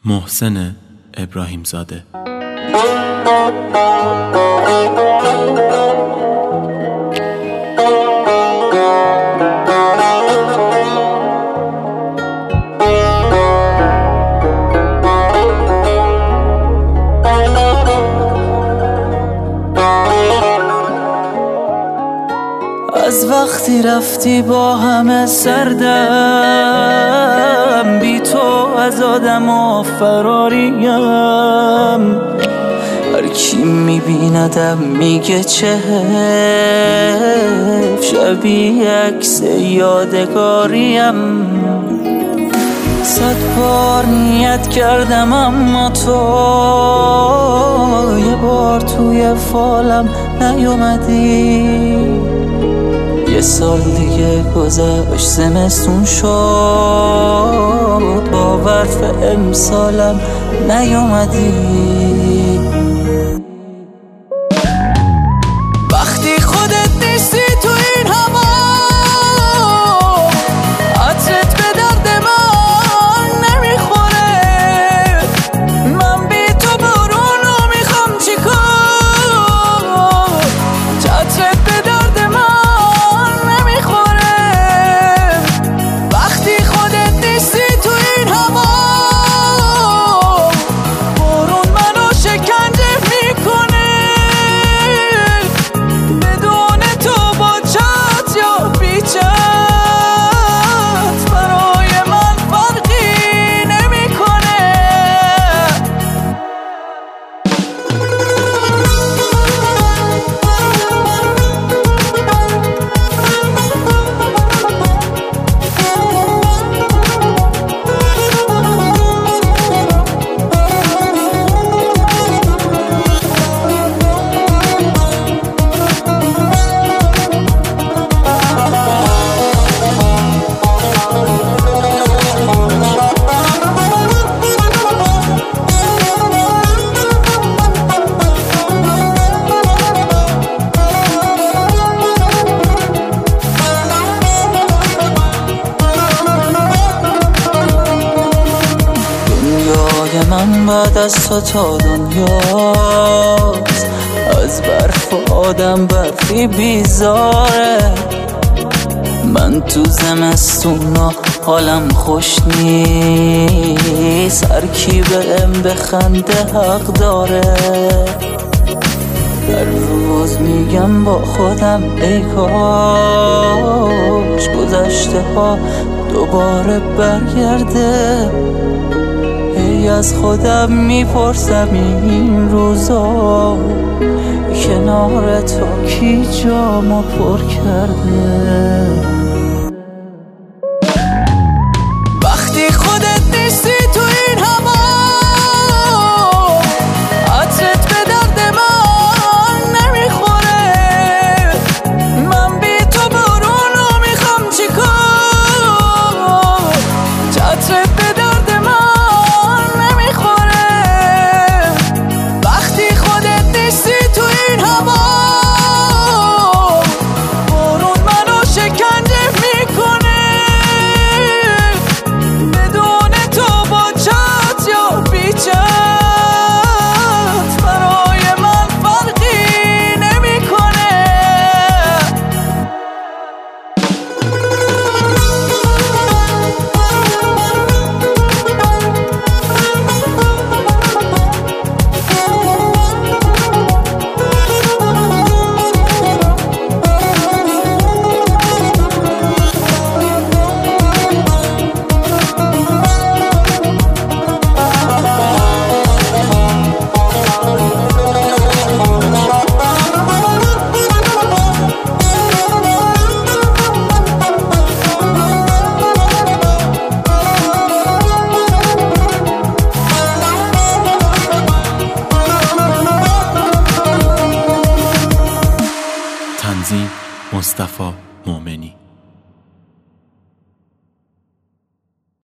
محسن ابراهیم زاده. از وقتی رفتی با همه سردم، بی تو از آدم ها فراریم. هر کی میبیندم میگه چه شبیه عکس یادگاریم. 100 بار نیت کردم اما تو یه بار توی فالم نیومدی. 1 سال دیگه گذشت، زمستون شد، با برف امسالم نیومدی. وقتی خودت نیستی تو این هوا، عطرت به درد من نمیخوره. من بی تو بارون رو میخوام چیکار؟ عطرت به درد من من بعد از تو تا دنیاست. از برف و آدم برفی بیزاره. من تو زمستونا حالم خوش نیست. هر کی بهم بخنده حق داره. هر روز میگم با خودم ای کاش گذشته ها دوباره برگرده. از خودم میپرسم این روزا کنار تو کی جامو پر کرده. وقتی خودت نیستی تو این هوا، عطرت به درد من نمیخوره. من بی تو بارون رو میخوام چیکار؟ عطرت به درد من مصطفی مومنی.